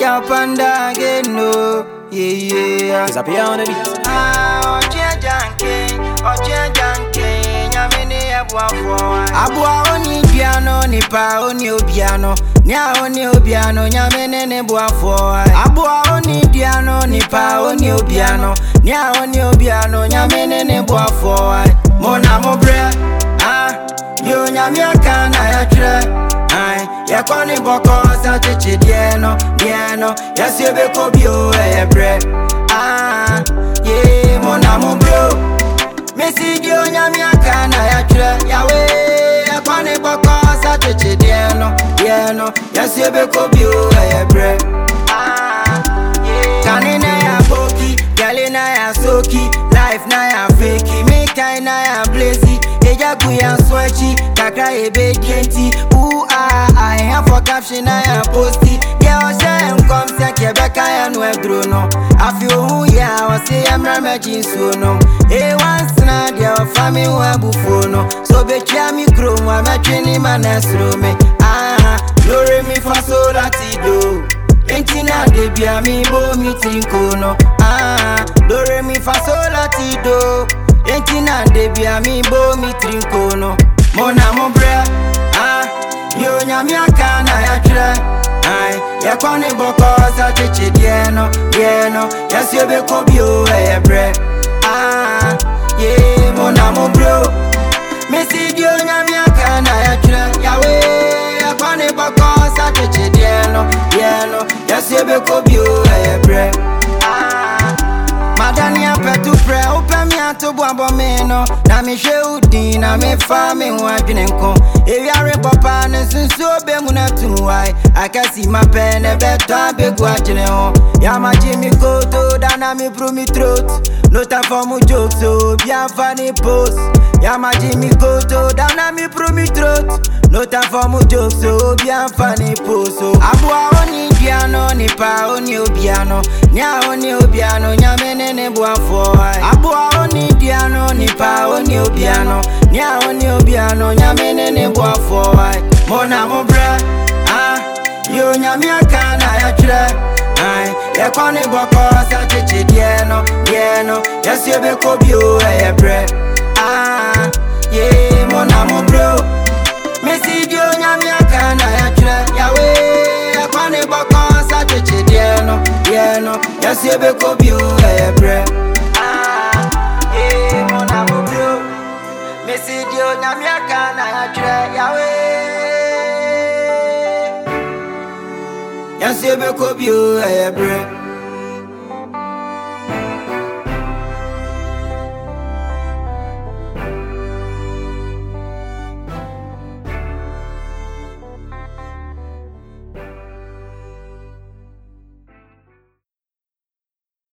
Chow Panda again, no. Yeah. Cause I be on the beat. Abua oni piano, nipa oni obiano. Nya oni obiano, nyamene ne buafo. Abua oni piano, nipa oni obiano. Nya oni obiano, nyamene ne buafo. Mona mobre, yo nyamiaka na ya tre. Ya koni boko sa chichi dieno, yasi ebe kobio ebre. Yeah, mona mobro. Message yo nyamiaka na ya tre. Yawe, ya koni boko sa chichi dieno, yasi ebe kobio ebre. Kanina ya boki, galina ya soki, life na ya fake, meka na ya blazy. Eja kuya sweaty, kakra ebe kenti. I have for caption I am posty. Yeah, I say come say Quebec I am no drono. I feel who yeah, I say I'm ramaging sono. Hey, once na dia family wa bufono. So be me grow, I'm a training man as me. No re mi fa so latido. Entina de bia mi bo mi trinkono. Do re mi fa so latido. Entina de bia mi bo mi trinkono. Mona mo bra. Yo nyamiaka na ya tre. Ya koni boko sa chichi dieno, yasi ebe kobio ebre. Yeah, mona mo bro. Message yo nyamiaka na ya tre. Yawe, ya koni boko sa chichi dieno, yasi ebe kobio ebre. Madania petu pre, open me ato buabo meno. Na mi she udi, na mi fa mi wadwinenko. Ewi are papa ne sunso be mu na tuwai. I can see my pen e beto be gwajene ho. Ya ma Jimmy Koto, dana mi pro mi throat. No time for mu jokes, so bien funny post. Ya ma Jimmy Koto, dana mi pro mi throat. No time for mu jokes, so bien funny post. Abua oni piano, nipa oni obiano. Nya oni obiano, nyamene ne buafo. Abua oni piano, nipa oni obiano. Nya oni obiano, nyamene ne buafo. Mona mo bra, yo nyamiaka na ya tre. Ya koni boko sa chichi dieno, yasi ebe kobio ebre. Yeah, mona mo bro. Message yo nyamiaka na ya tre. Yawe, ya koni boko sa chichi dieno, yasi ebe kobio ebre. Yeah, mona mo bro. Message yo nyamiaka na ya tre. Yawe, yasi ebe kobio ebre.